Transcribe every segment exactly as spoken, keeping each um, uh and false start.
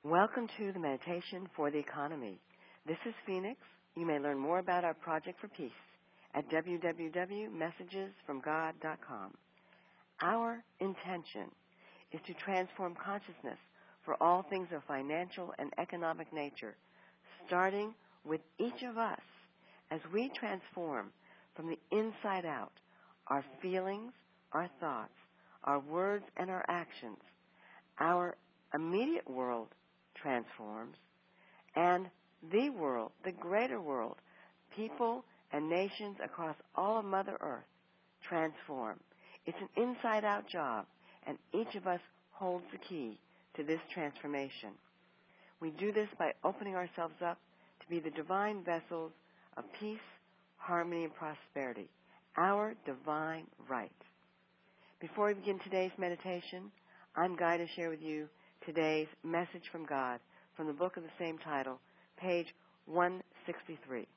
Welcome to the Meditation for the Economy. This is Phoenix. You may learn more about our Project for Peace at w w w dot messages from god dot com. Our intention is to transform consciousness for all things of financial and economic nature, starting with each of us as we transform from the inside out our feelings, our thoughts, our words, and our actions. Our immediate world transforms, and the world, the greater world, people and nations across all of Mother Earth transform. It's an inside-out job, and each of us holds the key to this transformation. We do this by opening ourselves up to be the divine vessels of peace, harmony, and prosperity, our divine right. Before we begin today's meditation, I'm going to share with you today's message from God from the book of the same title, page one sixty-three.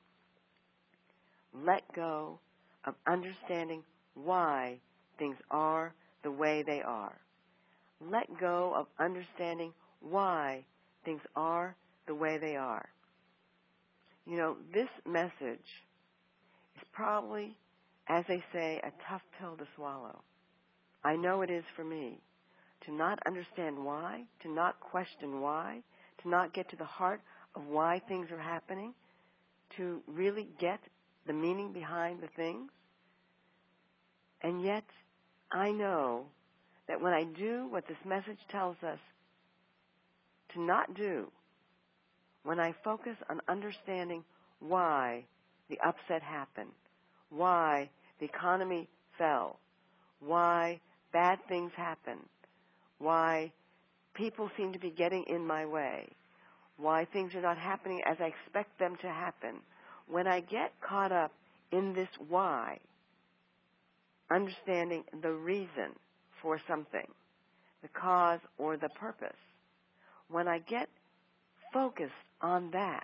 Let go of understanding why things are the way they are. Let go of understanding why things are the way they are. You know, this message is probably, as they say, a tough pill to swallow. I know it is for me. To not understand why, to not question why, to not get to the heart of why things are happening, to really get the meaning behind the things. And yet, I know that when I do what this message tells us to not do, when I focus on understanding why the upset happened, why the economy fell, why bad things happen, why people seem to be getting in my way, why things are not happening as I expect them to happen. When I get caught up in this why, understanding the reason for something, the cause or the purpose, when I get focused on that,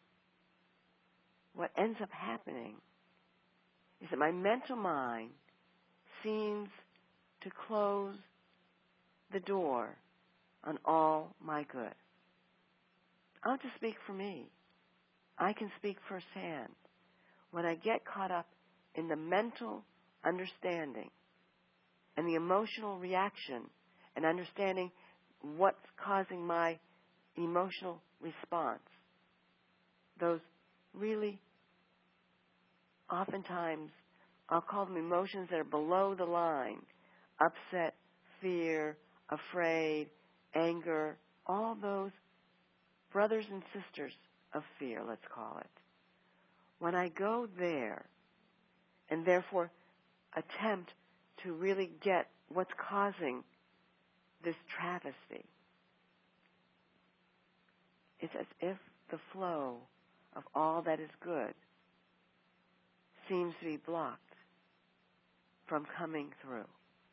what ends up happening is that my mental mind seems to close the door on all my good. I'll just speak for me. I can speak firsthand. When I get caught up in the mental understanding and the emotional reaction and understanding what's causing my emotional response, those really, oftentimes, I'll call them emotions that are below the line, upset, fear, afraid, anger, all those brothers and sisters of fear, let's call it. When I go there and therefore attempt to really get what's causing this travesty, it's as if the flow of all that is good seems to be blocked from coming through.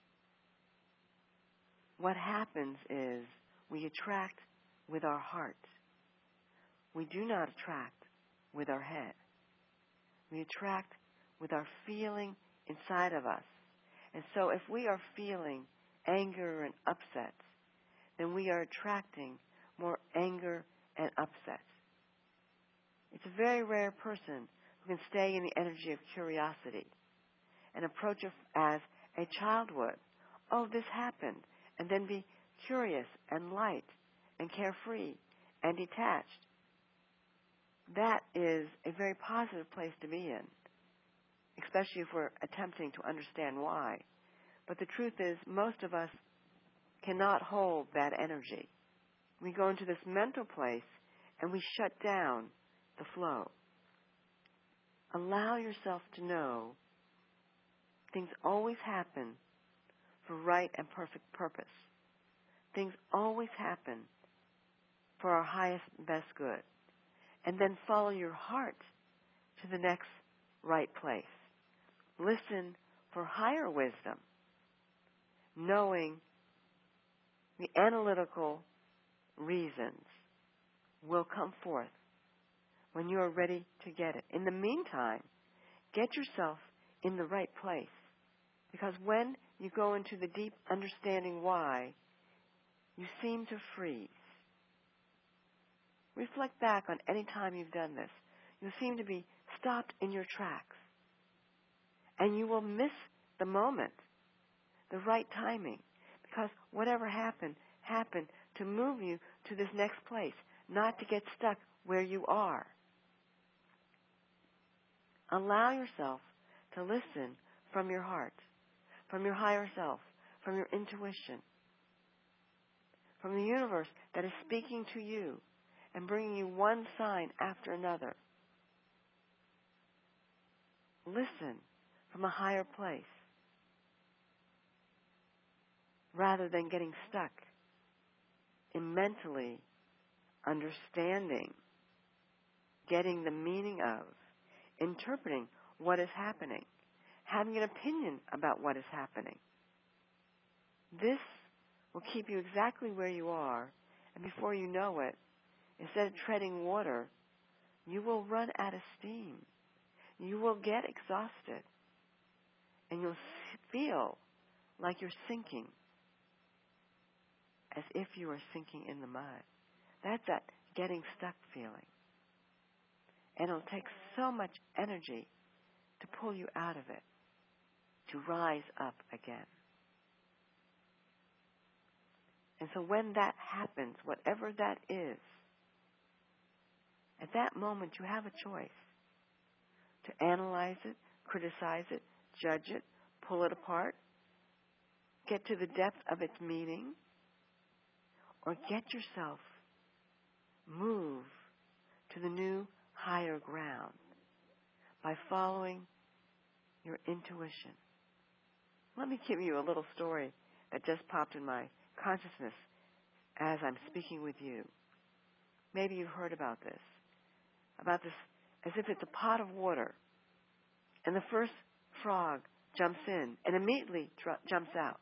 What happens is we attract with our heart. We do not attract with our head. We attract with our feeling inside of us. And so if we are feeling anger and upset, then we are attracting more anger and upset. It's a very rare person who can stay in the energy of curiosity and approach it as a child would. Oh, this happened. And then be curious and light and carefree and detached. That is a very positive place to be in, especially if we're attempting to understand why. But the truth is, most of us cannot hold that energy. We go into this mental place and we shut down the flow. Allow yourself to know things always happen for right and perfect purpose. Things always happen for our highest and best good. And then follow your heart to the next right place. Listen for higher wisdom, knowing the analytical reasons will come forth when you are ready to get it. In the meantime, get yourself in the right place. Because when you go into the deep understanding why, you seem to freeze. reflect back on any time you've done this. You'll seem to be stopped in your tracks. And you will miss the moment, the right timing, because whatever happened, happened to move you to this next place, not to get stuck where you are. Allow yourself to listen from your heart, from your higher self, from your intuition, from the universe that is speaking to you and bringing you one sign after another. Listen from a higher place rather than getting stuck in mentally understanding, getting the meaning of, interpreting what is happening, having an opinion about what is happening. This will keep you exactly where you are, and before you know it, instead of treading water, you will run out of steam. You will get exhausted, and you'll feel like you're sinking, as if you are sinking in the mud. That's that getting stuck feeling. And it'll take so much energy to pull you out of it, to rise up again. And so when that happens, whatever that is, at that moment you have a choice to analyze it, criticize it, judge it, pull it apart, get to the depth of its meaning, or get yourself move to the new higher ground by following your intuition. Let me give you a little story that just popped in my consciousness as I'm speaking with you. Maybe you've heard about this, about this as if it's a pot of water, and the first frog jumps in and immediately tr- jumps out.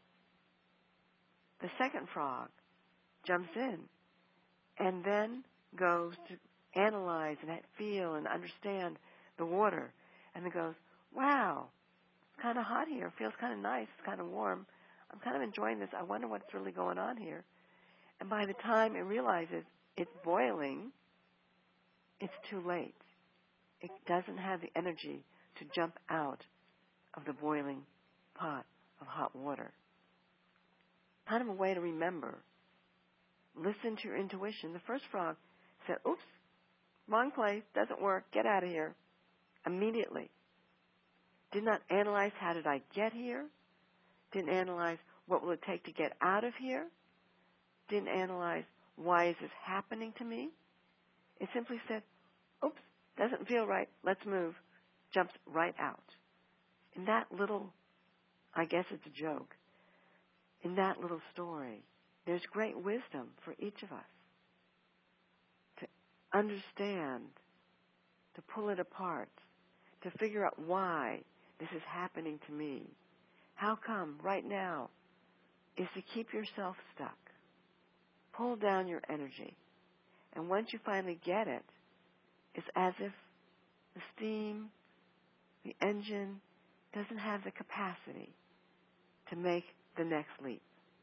The second frog jumps in and then goes to analyze and feel and understand the water, and it goes, wow, it's kind of hot here, feels kind of nice, it's kind of warm, I'm kind of enjoying this, I wonder what's really going on here. And by the time it realizes it's boiling, it's too late. It doesn't have the energy to jump out of the boiling pot of hot water. Kind of a way to remember. Listen to your intuition. The first frog said, oops, wrong place, doesn't work, get out of here. Immediately. Did not analyze how did I get here. Didn't analyze what will it take to get out of here. Didn't analyze why is this happening to me. It simply said, oops, doesn't feel right, let's move. Jumps right out. In that little, I guess it's a joke, in that little story, there's great wisdom for each of us to understand, to pull it apart, to figure out why this is happening to me. How come right now is to keep yourself stuck. Pull down your energy. And once you finally get it, it's as if the steam, the engine, doesn't have the capacity to make the next leap.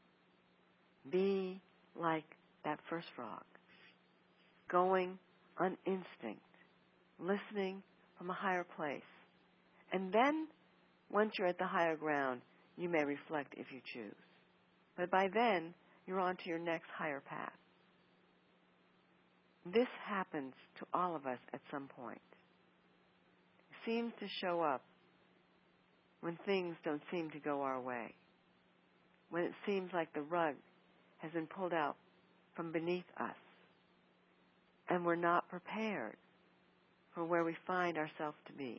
Be like that first frog, going on instinct, listening from a higher place. And then, once you're at the higher ground, you may reflect if you choose. But by then, you're on to your next higher path. This happens to all of us at some point. It seems to show up when things don't seem to go our way, when it seems like the rug has been pulled out from beneath us, and we're not prepared for where we find ourselves to be.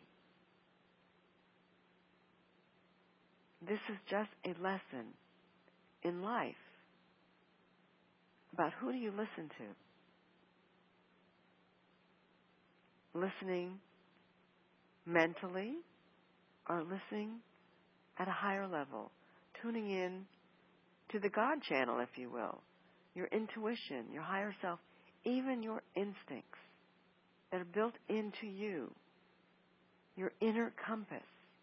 This is just a lesson in life about who do you listen to? Listening mentally or listening at a higher level, tuning in to the God channel, if you will, your intuition, your higher self, even your instincts that are built into you, your inner compass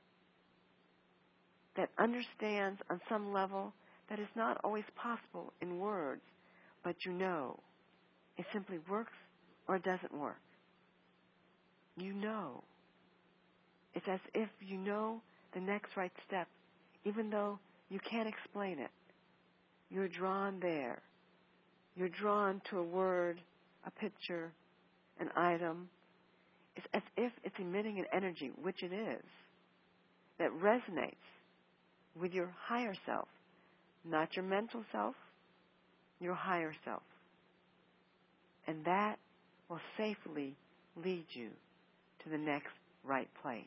that understands on some level that is not always possible in words, but you know. It simply works or it doesn't work. You know. It's as if you know the next right step, even though you can't explain it. You're drawn there. You're drawn to a word, a picture, an item. It's as if it's emitting an energy, which it is, that resonates with your higher self, not your mental self, your higher self. And that will safely lead you to the next right place.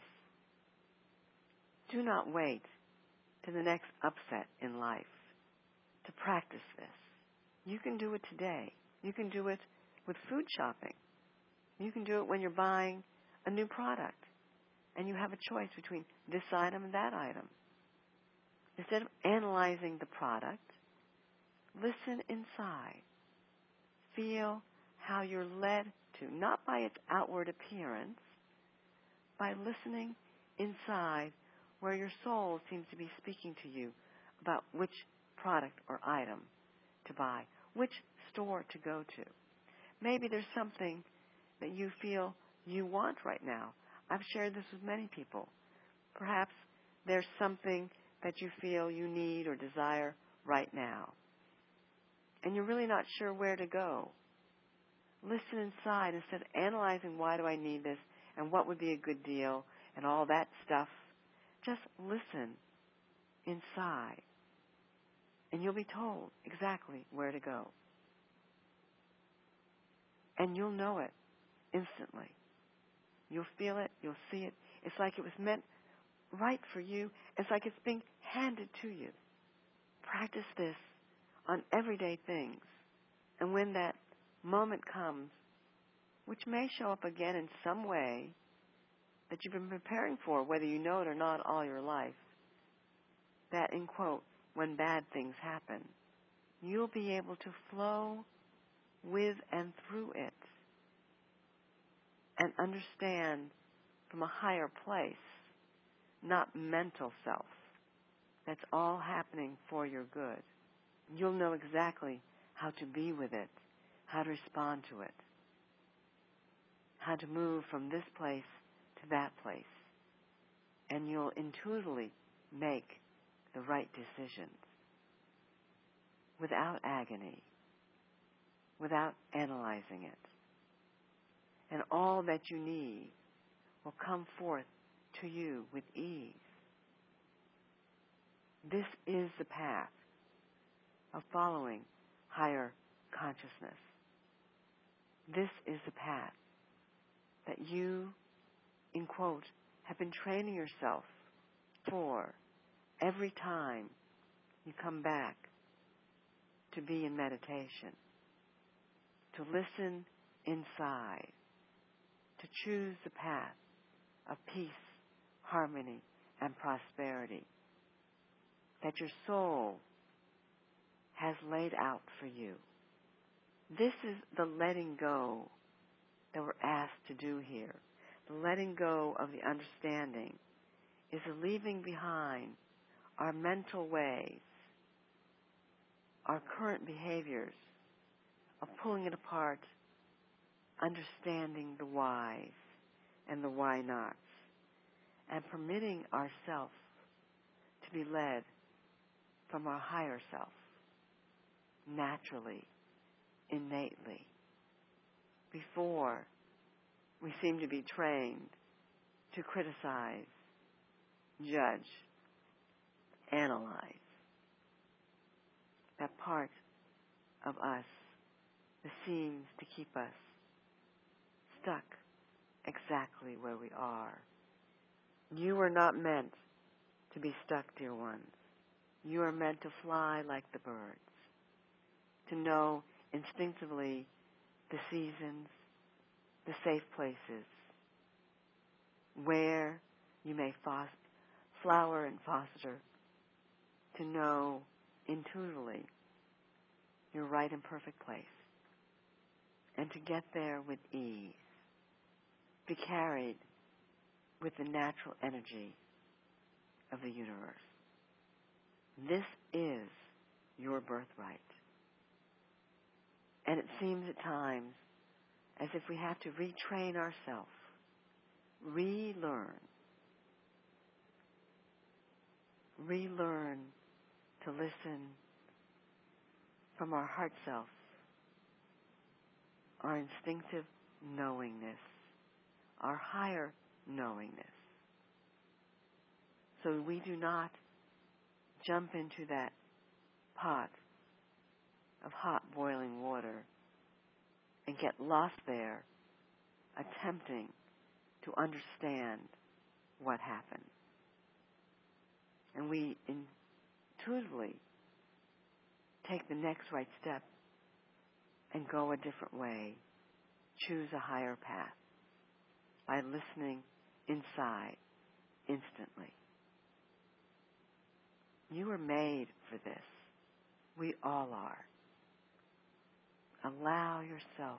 Do not wait to the next upset in life to practice this. You can do it today. You can do it with food shopping. You can do it when you're buying a new product and you have a choice between this item and that item. Instead of analyzing the product, listen inside. Feel how you're led to, not by its outward appearance, by listening inside where your soul seems to be speaking to you about which product or item to buy, which store to go to. Maybe there's something that you feel you want right now. I've shared this with many people. Perhaps there's something that you feel you need or desire right now, and you're really not sure where to go. Listen inside instead of analyzing why do I need this and what would be a good deal and all that stuff. Just listen inside, and you'll be told exactly where to go. And you'll know it instantly. You'll feel it. You'll see it. It's like it was meant right for you. It's like it's being handed to you. Practice this on everyday things. And when that moment comes, which may show up again in some way that you've been preparing for, whether you know it or not all your life, that, in quote, when bad things happen, you'll be able to flow with and through it and understand from a higher place, not mental self. That's all happening for your good. You'll know exactly how to be with it, how to respond to it, how to move from this place to that place. And you'll intuitively make the right decisions without agony, without analyzing it. And all that you need will come forth to you with ease. This is the path of following higher consciousness. This is the path that you, in quote, have been training yourself for every time you come back to be in meditation, to listen inside, to choose the path of peace, harmony, and prosperity that your soul has laid out for you. This is the letting go that we're asked to do here. The letting go of the understanding is the leaving behind our mental ways, our current behaviors of pulling it apart, understanding the whys and the why nots, and permitting ourselves to be led from our higher self, naturally, innately, before we seem to be trained to criticize, judge, analyze. That part of us that seems to keep us stuck exactly where we are. You are not meant to be stuck, dear ones. You are meant to fly like the birds, to know instinctively the seasons, the safe places, where you may fos- flower and foster, to know intuitively your right and perfect place, and to get there with ease, be carried with the natural energy of the universe. This is your birthright. And it seems at times as if we have to retrain ourselves, relearn, relearn to listen from our heart self, our instinctive knowingness, our higher knowingness. So we do not jump into that pot of hot boiling water and get lost there, attempting to understand what happened. And we intuitively take the next right step and go a different way, choose a higher path by listening inside instantly. You are made for this. We all are. Allow yourself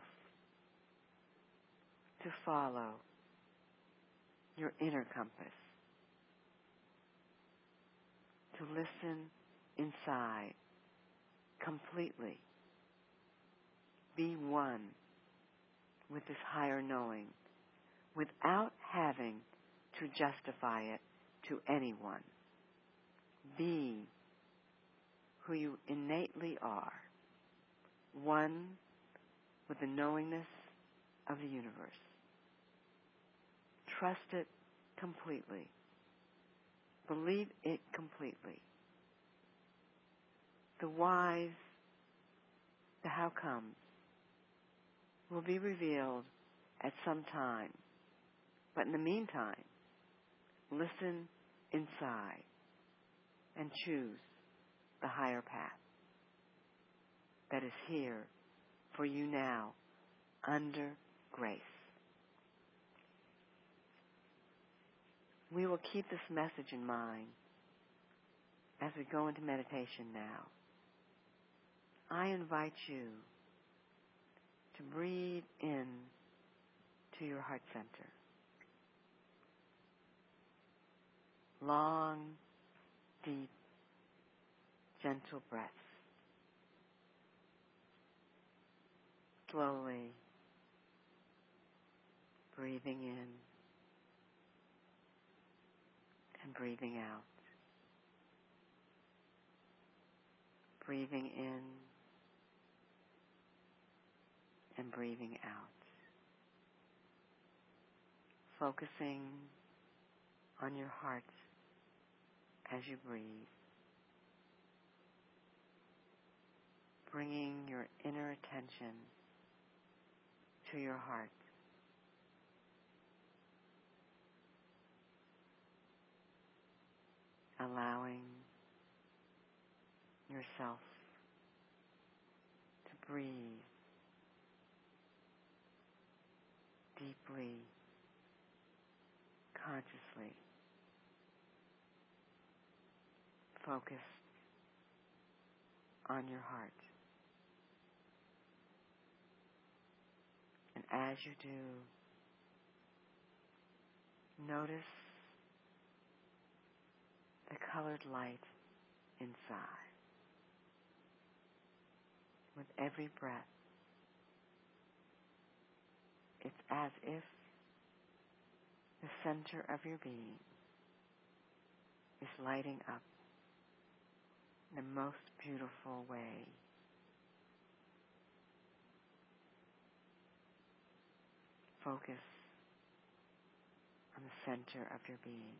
to follow your inner compass, to listen inside completely. Be one with this higher knowing without having to justify it to anyone. Be who you innately are, one with the knowingness of the universe. Trust it completely. Believe it completely. The whys, the how comes, will be revealed at some time. But in the meantime, listen inside and choose the higher path that is here for you now under grace. We will keep this message in mind as we go into meditation now. I invite you to breathe in to your heart center. Long, deep, gentle breaths. Slowly breathing in and breathing out. Breathing in and breathing out. Focusing on your heart as you breathe. Bringing your inner attention to your heart. Allowing yourself to breathe deeply, consciously, focused on your heart. And as you do, notice the colored light inside. With every breath, it's as if the center of your being is lighting up in the most beautiful way. Focus on the center of your being,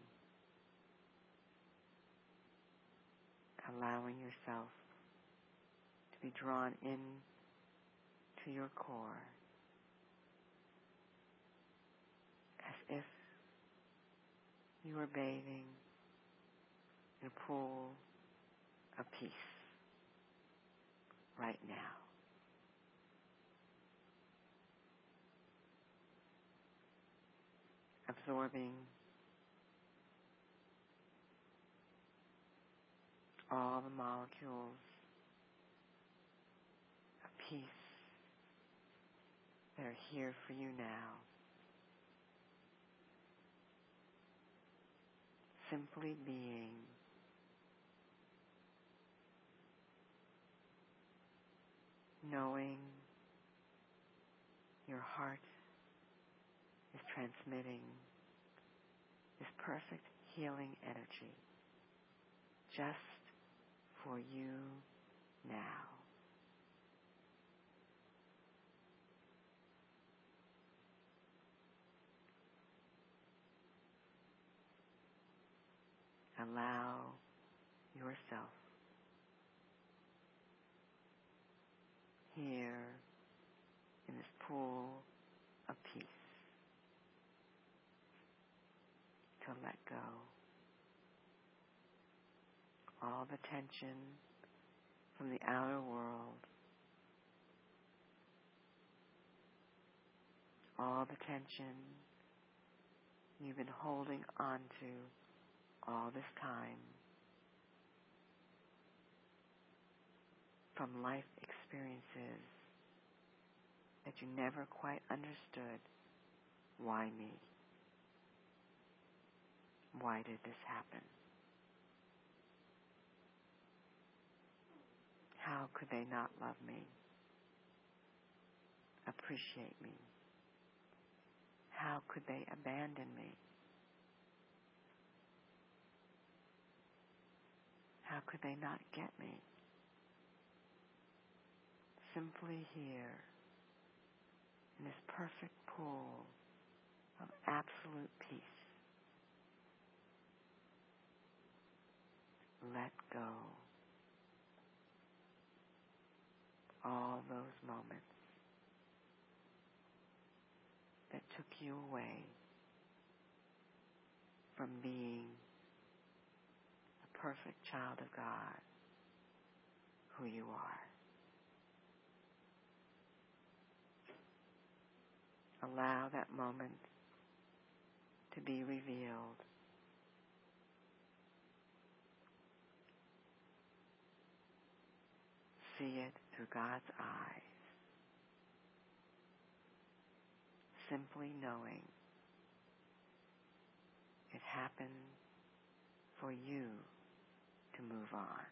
allowing yourself to be drawn in to your core, as if you are bathing in a pool of peace right now. Absorbing all the molecules of peace that are here for you now. Simply being, knowing Your heart is transmitting this perfect healing energy just for you now. Allow yourself here in this pool of peace to let go all the tension from the outer world, all the tension you've been holding on to all this time from life experiences that you never quite understood. Why me? Why did this happen? How could they not love me, appreciate me? How could they abandon me? How could they not get me? Simply here, in this perfect pool of absolute peace, let go all those moments that took you away from being a perfect child of God, who you are. Allow that moment to be revealed. See it through God's eyes. Simply knowing it happened for you to move on.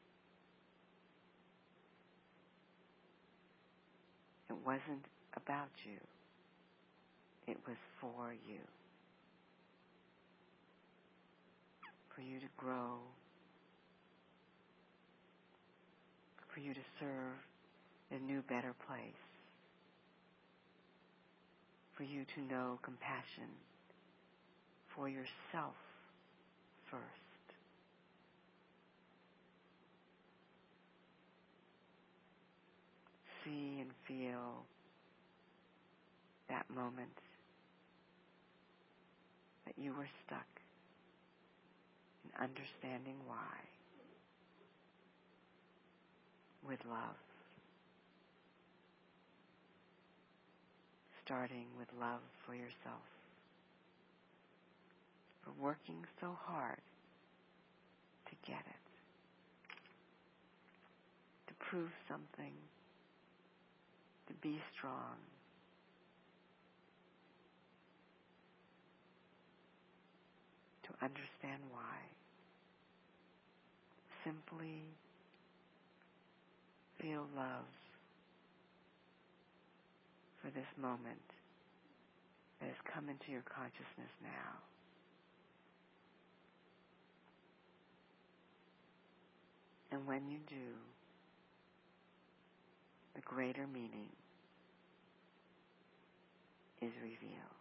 It wasn't about you. It was for you. For you to grow, for you to serve a new, better place, for you to know compassion for yourself first. See and feel that moment that you were stuck in understanding why, with love. Starting with love for yourself, for working so hard to get it, to prove something, to be strong, to understand why. Simply feel love for this moment that has come into your consciousness now. And when you do, the greater meaning is revealed.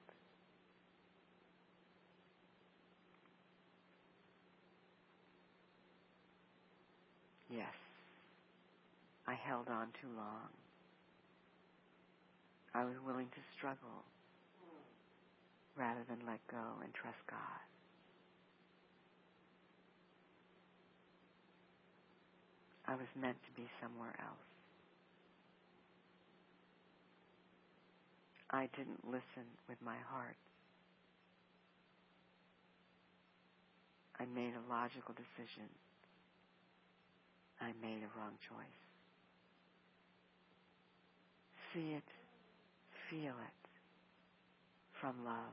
Yes, I held on too long. I was willing to struggle rather than let go and trust God. I was meant to be somewhere else. I didn't listen with my heart. I made a logical decision. I made a wrong choice. See it, feel it from love.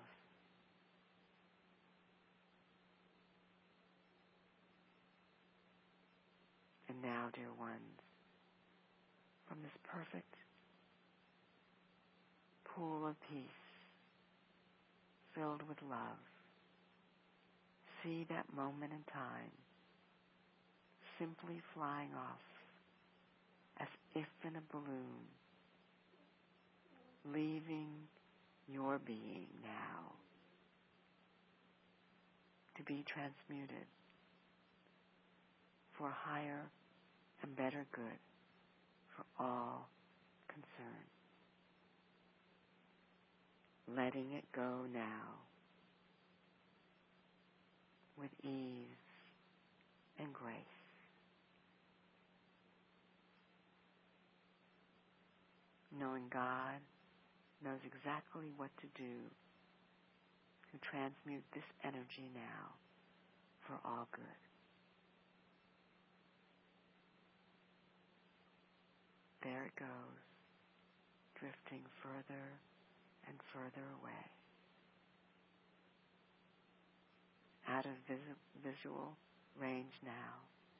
And now, dear ones, from this perfect pool of peace filled with love. See that moment in time simply flying off as if in a balloon, leaving your being now to be transmuted for higher and better good for all concerned. Letting it go now with ease and grace. Knowing God knows exactly what to do to transmute this energy now for all good. There it goes, drifting further and further away, out of vis- visual range now,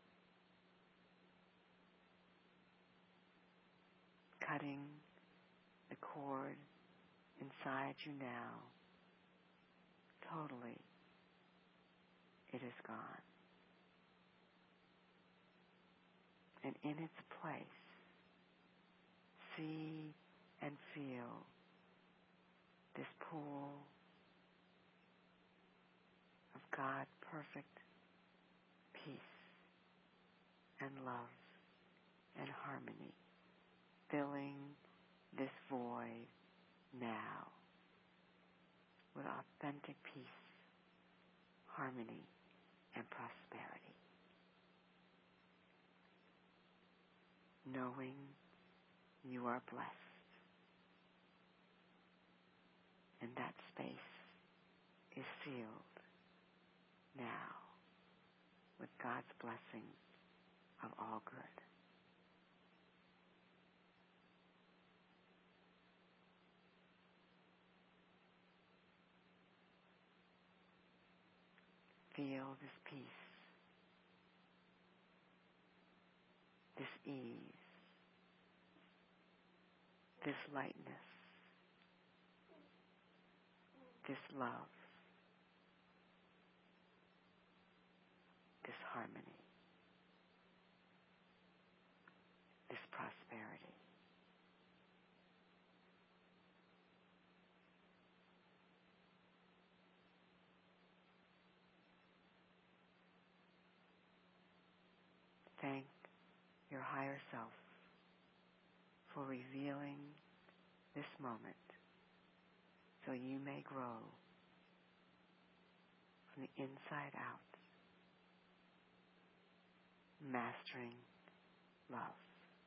cutting the cord inside you now. Totally, it is gone. And in its place, see and feel this pool of God's perfect peace and love and harmony, filling this void now with authentic peace, harmony, and prosperity. Knowing you are blessed, and that space is sealed now with God's blessing of all good. Feel this peace, this ease, this lightness, this love, this harmony, this prosperity. Thank your higher self for revealing this moment so you may grow from the inside out, mastering love.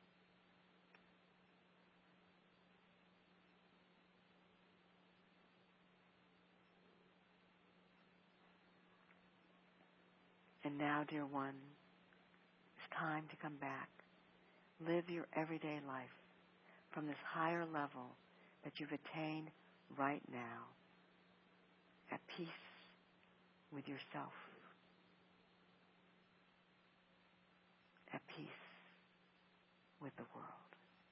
And now, dear one, it's time to come back. Live your everyday life from this higher level that you've attained right now, at peace with yourself, at peace with the world.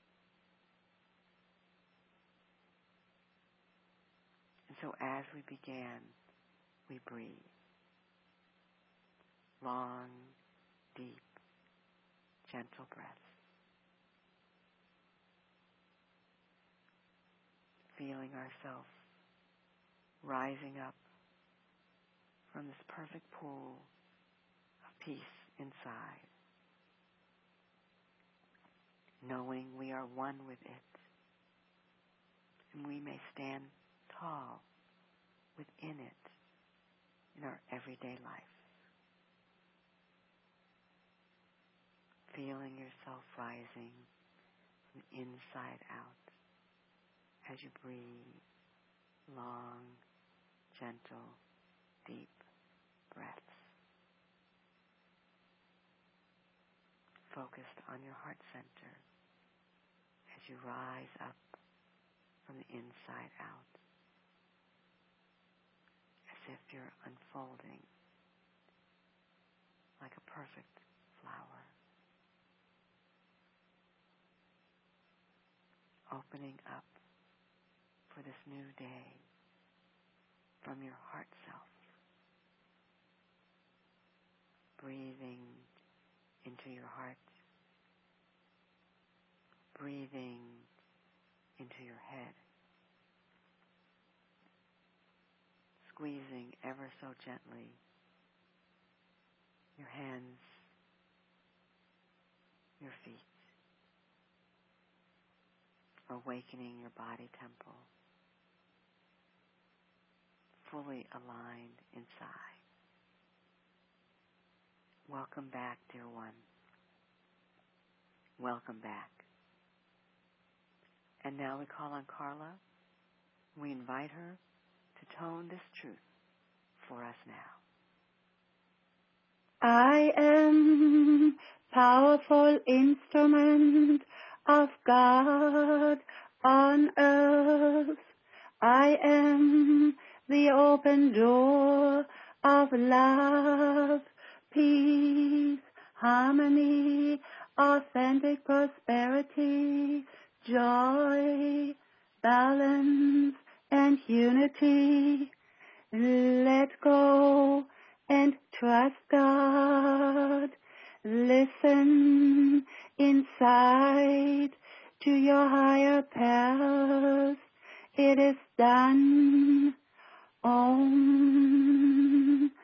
And so as we began, we breathe. Long, deep, gentle breaths. Feeling ourselves rising up from this perfect pool of peace inside. Knowing we are one with it. And we may stand tall within it in our everyday life. Feeling yourself rising from inside out as you breathe long, gentle, deep breaths. Focused on your heart center as you rise up from the inside out, as if you're unfolding like a perfect flower. Opening up new day from your heart self. Breathing into your heart. Breathing into your head. Squeezing ever so gently your hands, your feet. Awakening your body temple. Fully aligned inside. Welcome back, dear one. Welcome back. And now we call on Carla. We invite her to tone this truth for us now. I am powerful instrument of God on earth. I am the open door of love, peace, harmony, authentic prosperity, joy, balance, and unity. Let go and trust God. Listen inside to your higher purpose. It is done. Om.